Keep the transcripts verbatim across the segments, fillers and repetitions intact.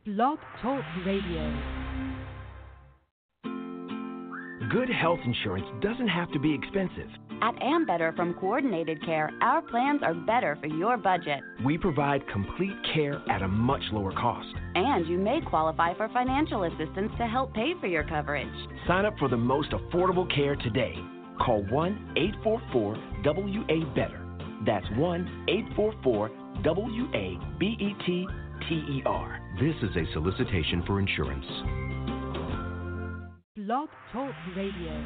Blog Talk Radio. Good health insurance doesn't have to be expensive. At Ambetter from Coordinated Care, our plans are better for your budget. We provide complete care at a much lower cost. And you may qualify for financial assistance to help pay for your coverage. Sign up for the most affordable care today. Call one eight four four W A better. That's one eight four four W A B E T T E R. This is a solicitation for insurance. Blog Talk Radio.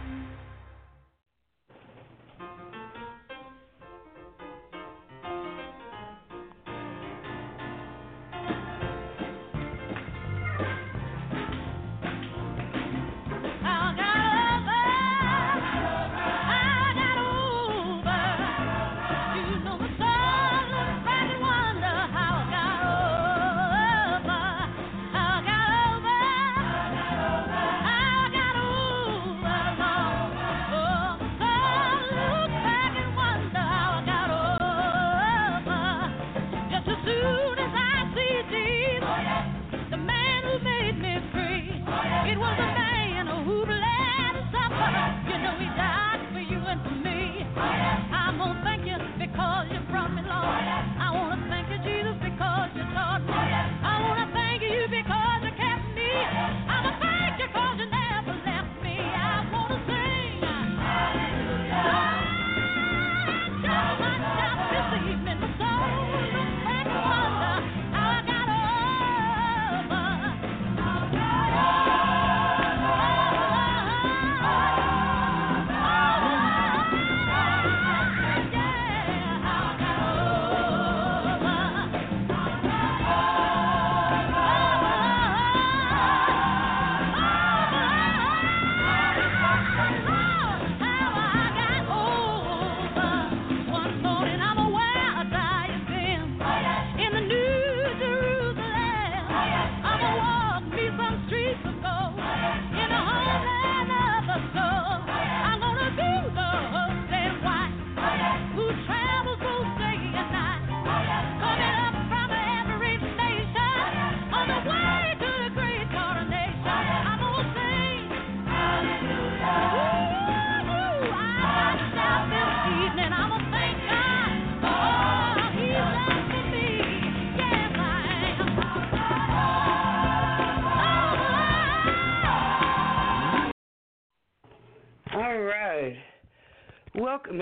Welcome,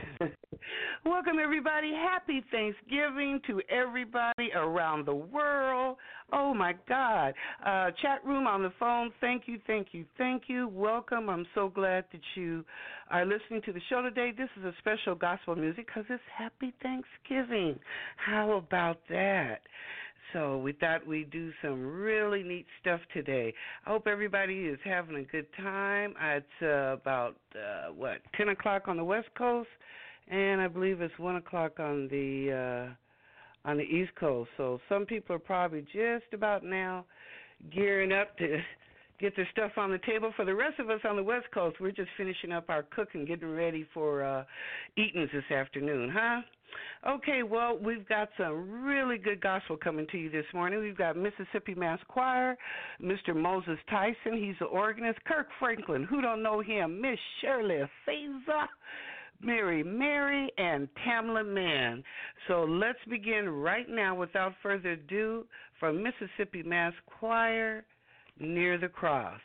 welcome everybody. Happy Thanksgiving to everybody around the world. Oh my God. Uh, chat room on the phone. Thank you, thank you, thank you. Welcome. I'm so glad that you are listening to the show today. This is a special gospel music because it's Happy Thanksgiving. How about that? So we thought we'd do some really neat stuff today. I hope everybody is having a good time. It's uh, about, uh, what, ten o'clock on the West Coast, and I believe it's one o'clock on the uh, on the East Coast. So some people are probably just about now gearing up to get their stuff on the table. For the rest of us on the West Coast, we're just finishing up our cooking, getting ready for uh, eatings this afternoon, huh? Okay, well, we've got some really good gospel coming to you this morning. We've got Mississippi Mass Choir, Mister Moses Tyson, he's the organist, Kirk Franklin, who don't know him, Miss Shirley Caesar, Mary Mary, and Tamla Mann. So let's begin right now without further ado from Mississippi Mass Choir, Near the Cross.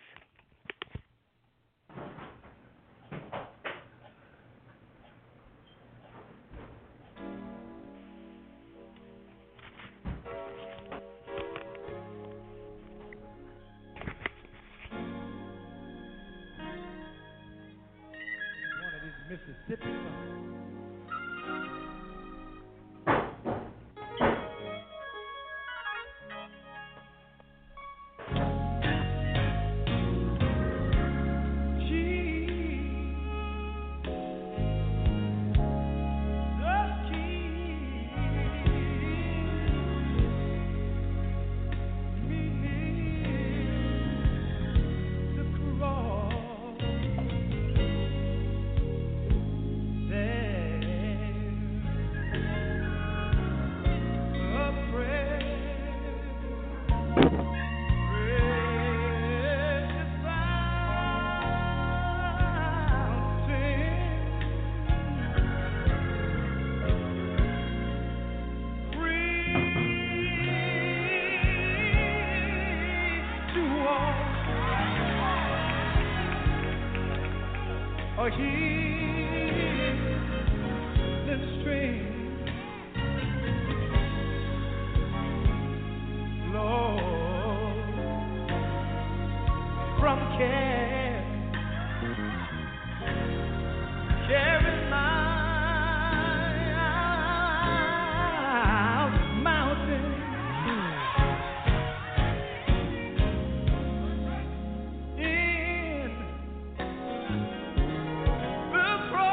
Mississippi song. There healing stream, Lord, from care, carrying my mountain. In the cross.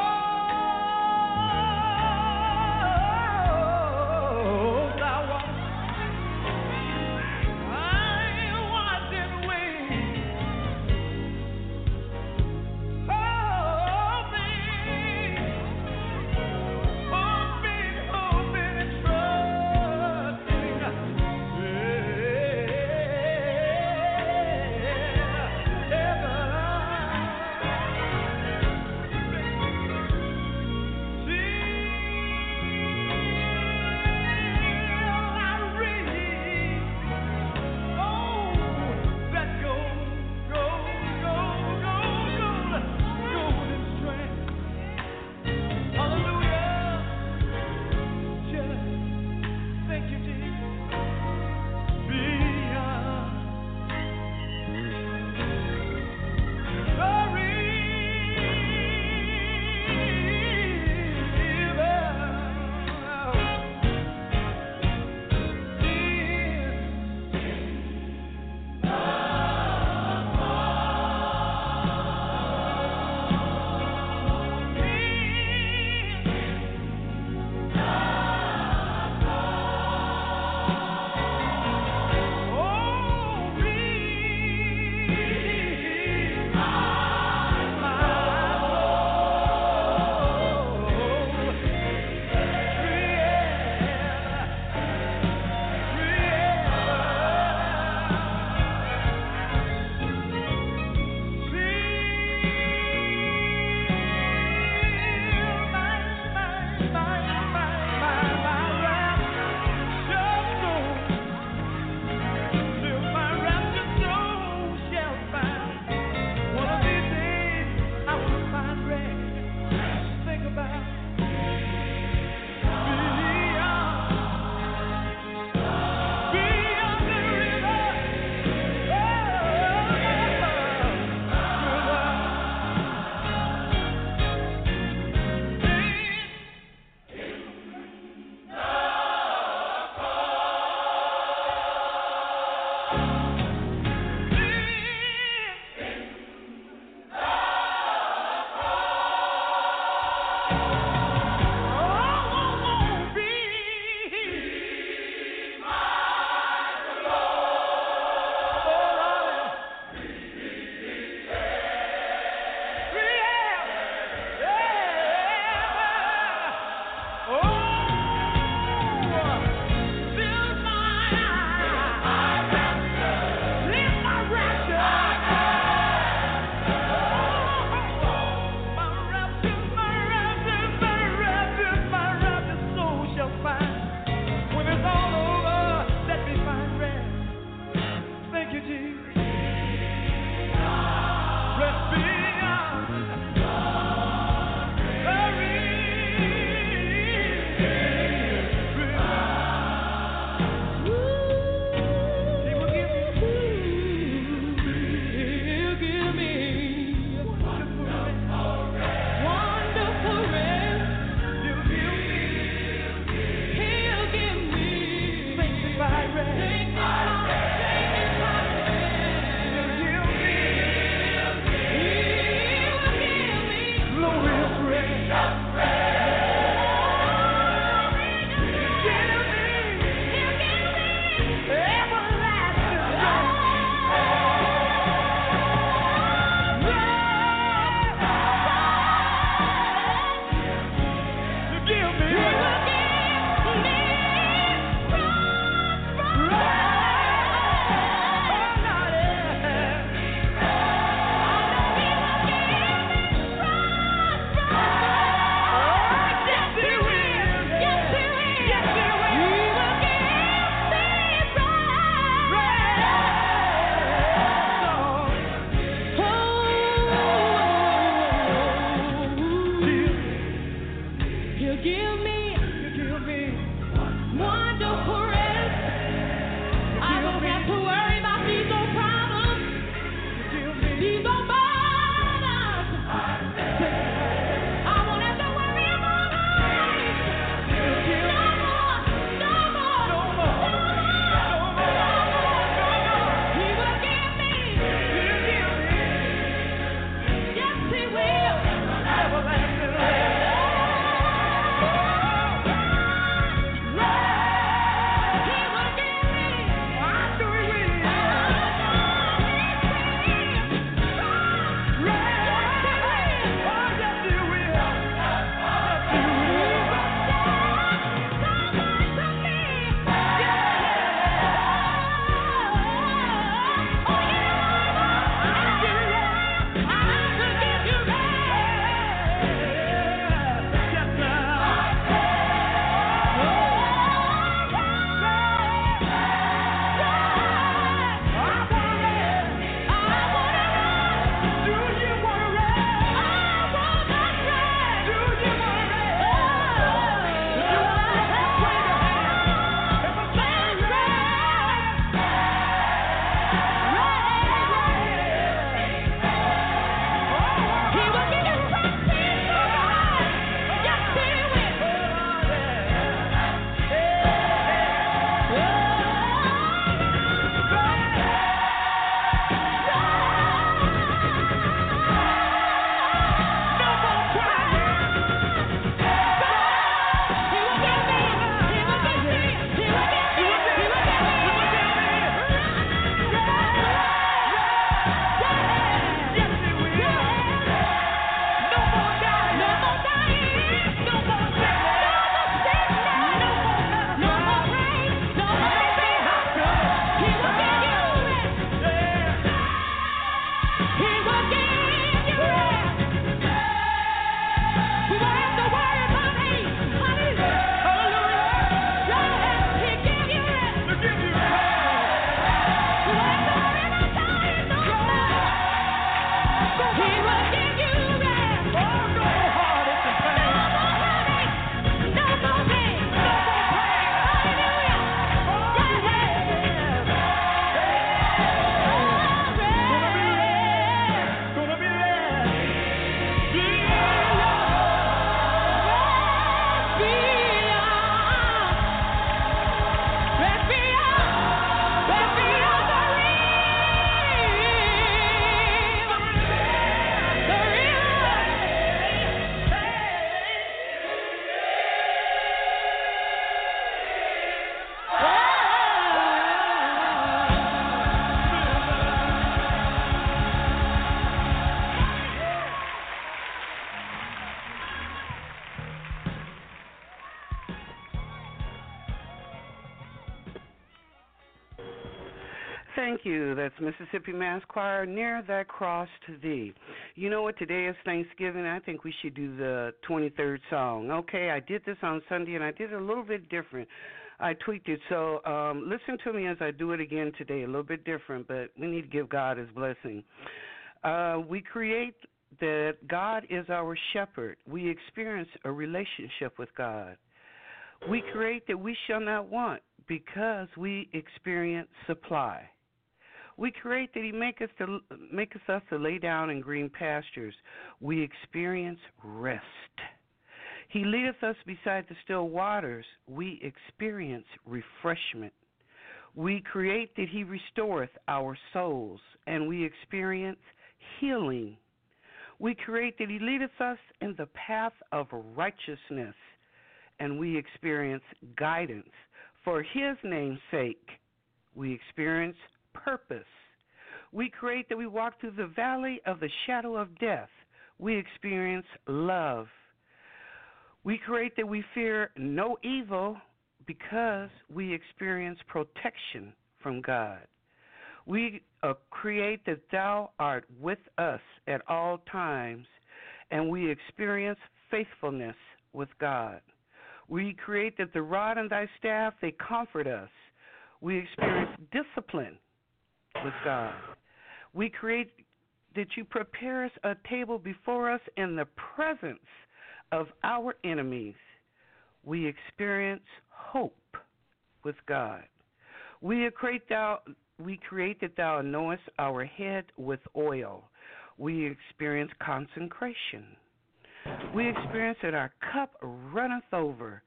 Thank you. That's Mississippi Mass Choir, Near Thy Cross to Thee. You know what? Today is Thanksgiving. I think we should do the twenty-third song. Okay, I did this on Sunday, and I did it a little bit different. I tweaked it. So um, listen to me as I do it again today, a little bit different, but we need to give God his blessing. Uh, we create that God is our shepherd. We experience a relationship with God. We create that we shall not want because we experience supply. We create that he make us to make us to lay down in green pastures. We experience rest. He leadeth us beside the still waters. We experience refreshment. We create that he restoreth our souls, and we experience healing. We create that he leadeth us in the path of righteousness, and we experience guidance. For his name's sake, we experience purpose. We create that we walk through the valley of the shadow of death. We experience love. We create that we fear no evil because we experience protection from God. We uh, create that thou art with us at all times, and we experience faithfulness with God. We create that the rod and thy staff, they comfort us. We experience discipline with God. We create that you prepare us a table before us in the presence of our enemies. We experience hope with God. We create, thou, we create that thou anointest our head with oil. We experience consecration. We experience that our cup runneth over.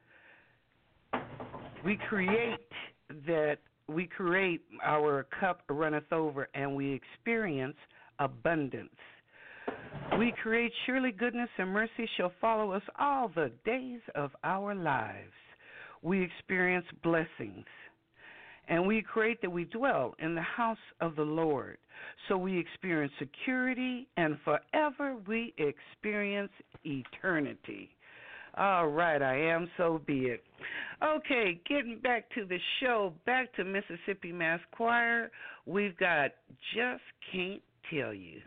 We create that we create our cup runneth over, and we experience abundance. We create surely goodness and mercy shall follow us all the days of our lives. We experience blessings. And we create that we dwell in the house of the Lord. So we experience security, and forever we experience eternity. All right, I am, so be it. Okay, getting back to the show, back to Mississippi Mass Choir, we've got Just Can't Tell You.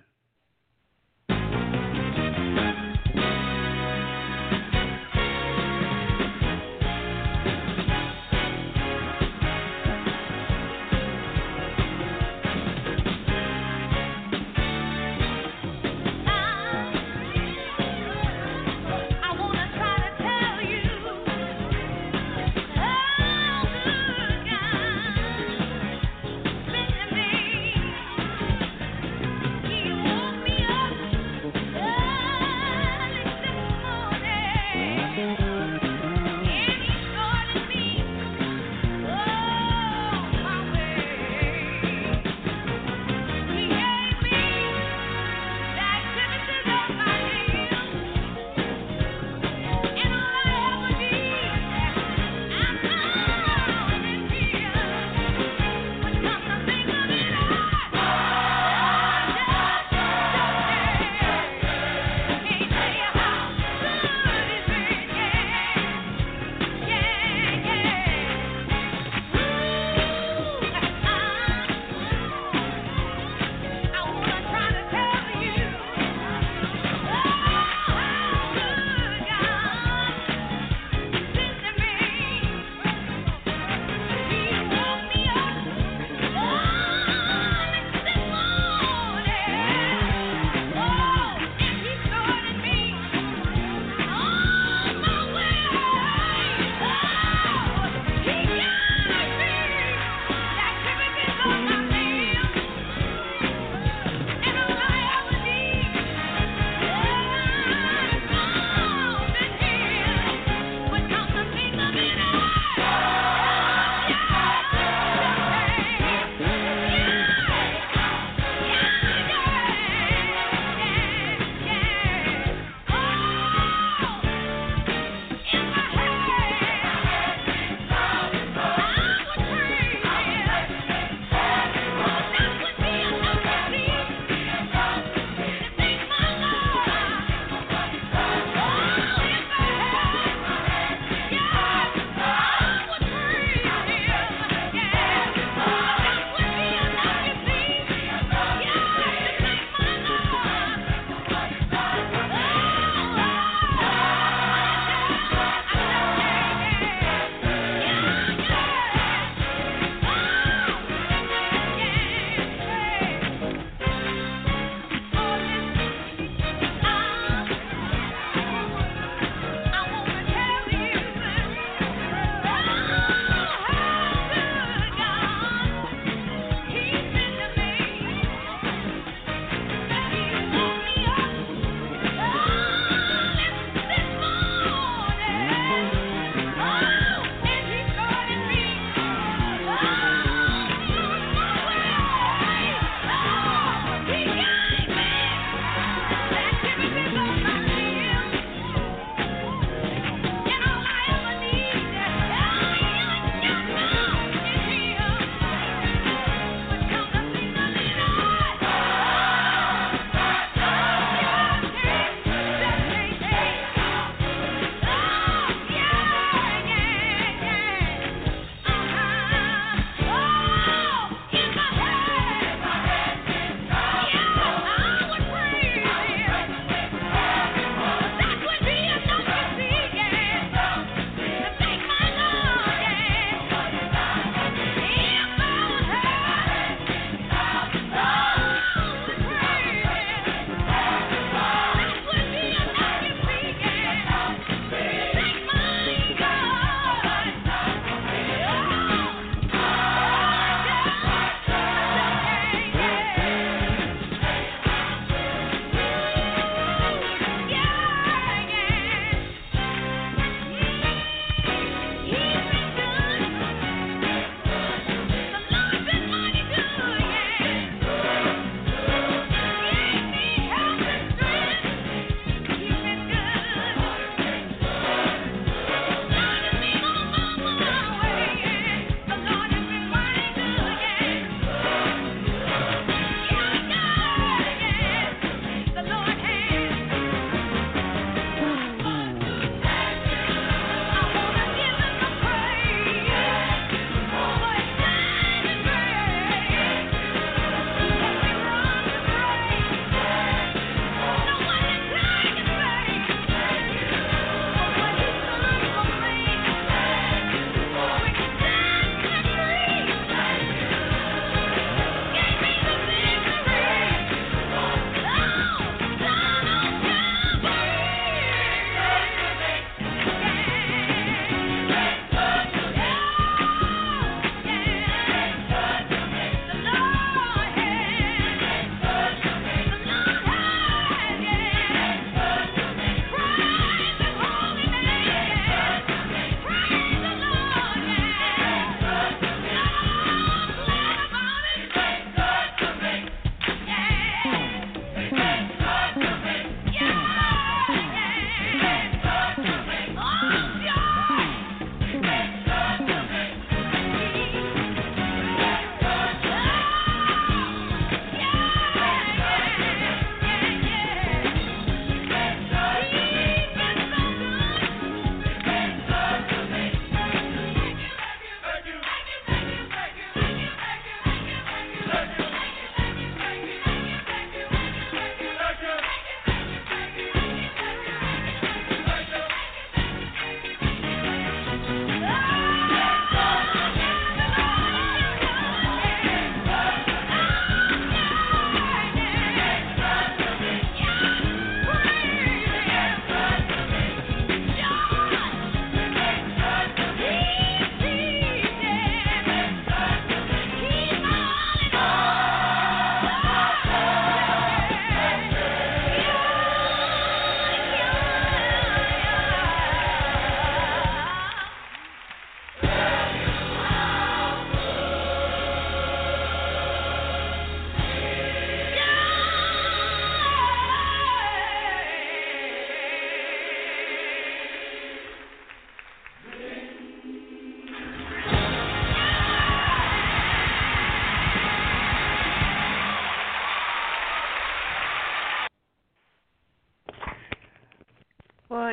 You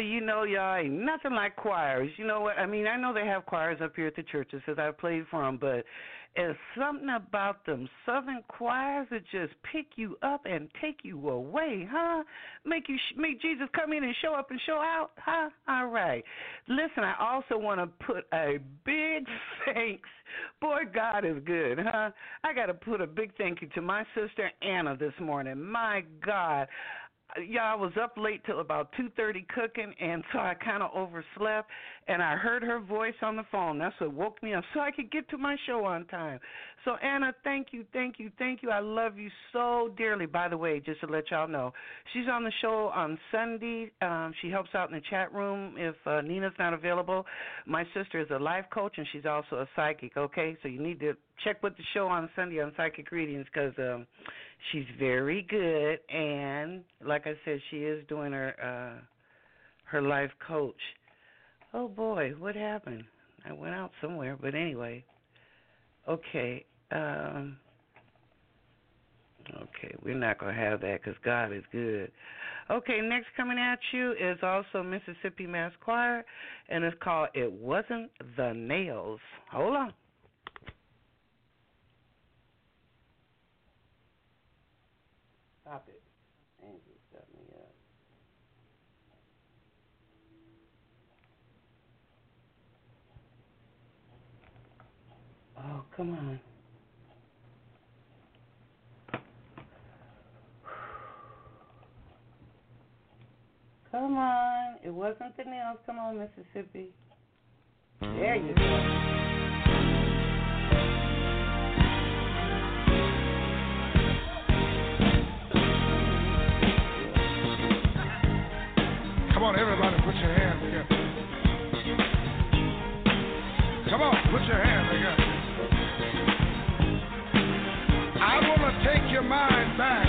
you know, y'all ain't nothing like choirs. You know what? I mean, I know they have choirs up here at the churches because I've played for them, but it's something about them Southern choirs that just pick you up and take you away, huh? Make you sh- make Jesus come in and show up and show out, huh? All right. Listen, I also want to put a big thanks. Boy, God is good, huh? I got to put a big thank you to my sister Anna this morning. My God. Yeah, I was up late till about two thirty cooking, and so I kind of overslept, and I heard her voice on the phone. That's what woke me up so I could get to my show on time. So, Anna, thank you, thank you, thank you. I love you so dearly. By the way, just to let y'all know, she's on the show on Sunday. Um, she helps out in the chat room if uh, Nina's not available. My sister is a life coach, and she's also a psychic, okay? So you need to check with the show on Sunday on Psychic Readings because um, she's very good, and like I said, she is doing her uh, her life coach. Oh, boy, what happened? I went out somewhere, but anyway. Okay. Um, okay, we're not going to have that because God is good. Okay, next coming at you is also Mississippi Mass Choir, and it's called It Wasn't the Nails. Hold on. Stop it. Andrew set me up. Oh, come on. Come on. It wasn't the nails. Come on, Mississippi. There you go. Come on, everybody, put your hands together. Come on, put your hands together. I want to take your mind back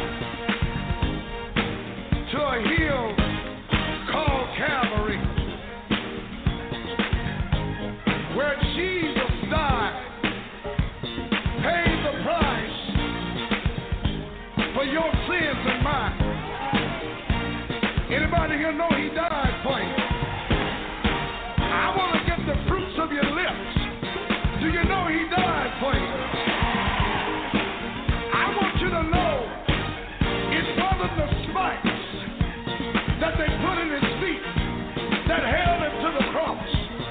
to a hill called Calvary, where Jesus died, paid the price for your sins and mine. Anybody here know he died for you? I want to get the fruits of your lips. Do you know he died for you? I want you to know it wasn't the spikes that they put in his feet that held him to the cross.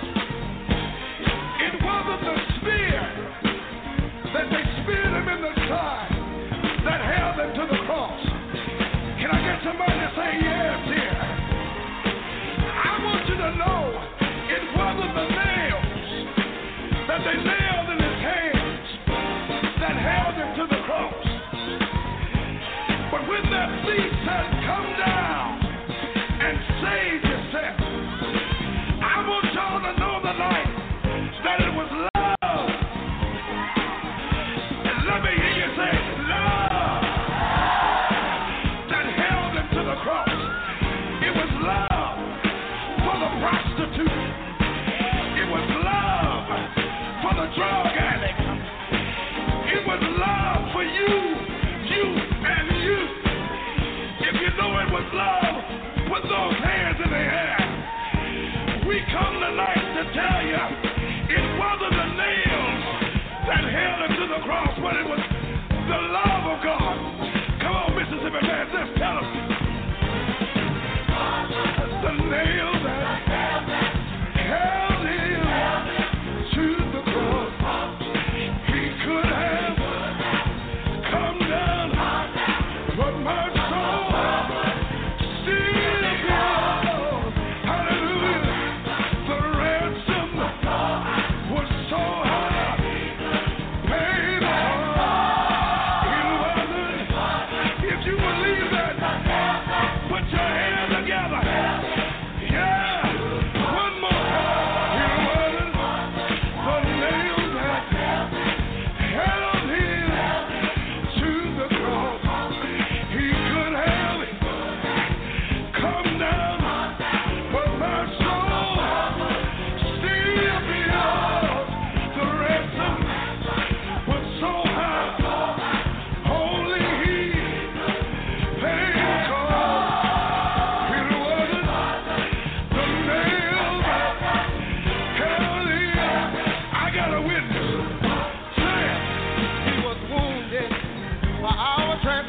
It wasn't the spear that they speared him in the side that held him to the cross. Can I get somebody to say yes here? I want you to know it wasn't the nails that they nailed in his hands that held him to the cross. But when that thief said, come down and save yourself, I want y'all to know tonight that it was love. And let me hear you say, love. Cross. It was love for the prostitute. It was love for the drug addict. It was love for you, you, and you. If you know it was love, put those hands in the air. We come tonight to tell you it wasn't the nails that held him to the cross, but it was the love of God. Come on, Mississippi man, let's tell them. The nail that held him to the cross. He could have come down, but my soul still goes. Hallelujah. The ransom was so high, paid for.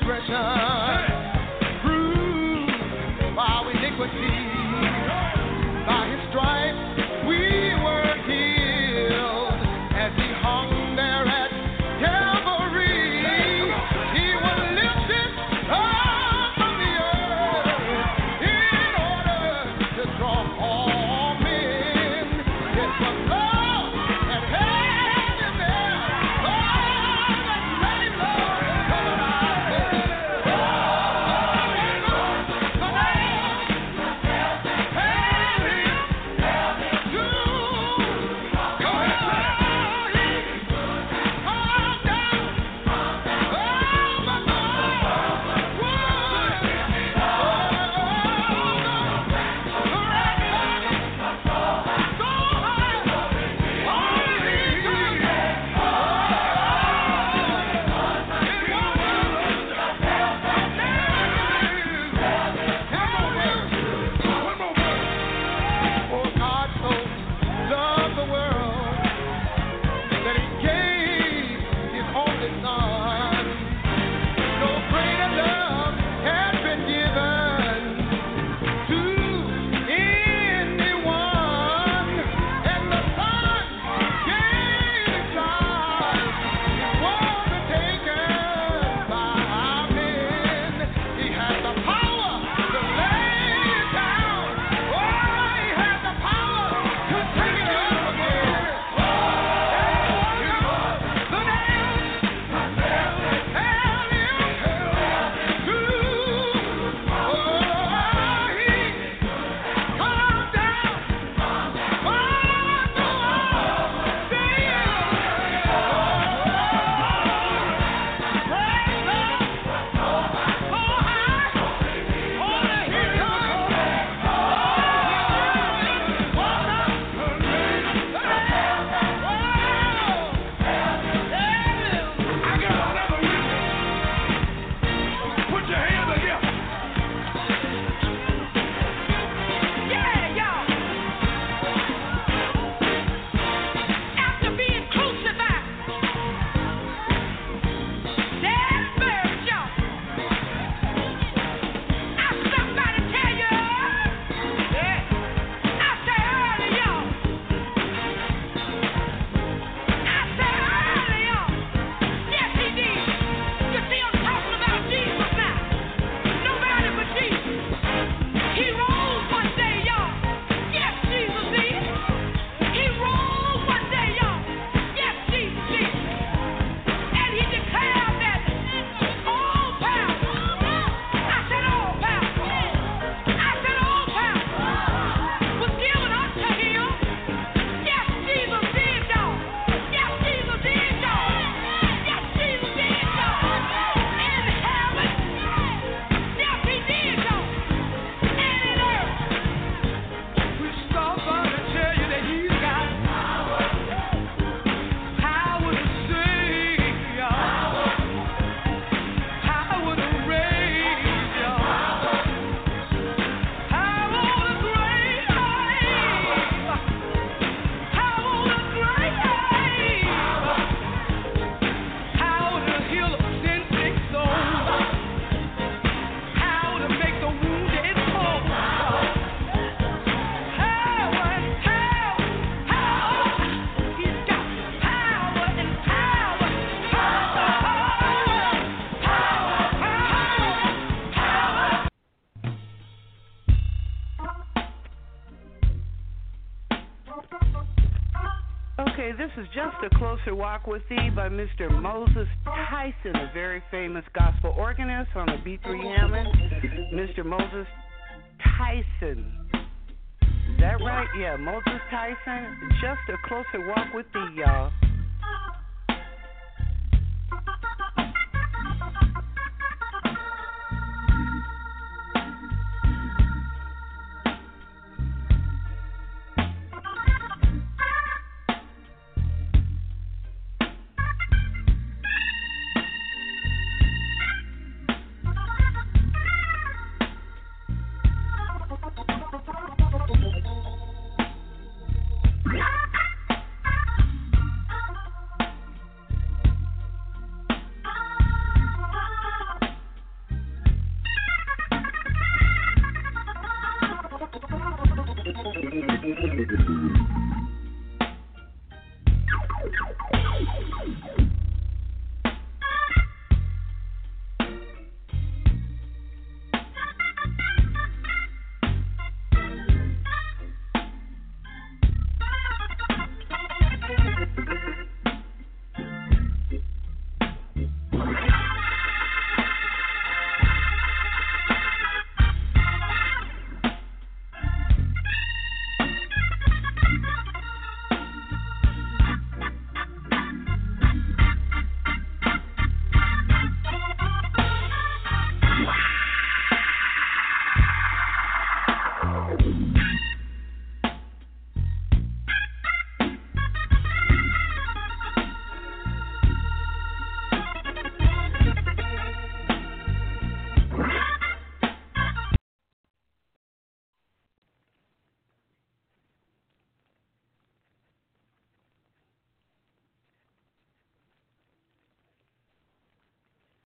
transgression, bruised for our iniquity. By his stripes we were healed. As he hung there at Calvary, he was lifted up from the earth in order to draw all men. It was love that had him there. Oh, that same love coming out there. Okay, this is Just a Closer Walk with Thee by Mister Moses Tyson, a very famous gospel organist on the B three Hammond. Mister Moses Tyson. Is that right? Yeah, Moses Tyson. Just a Closer Walk with Thee, y'all. Thank you.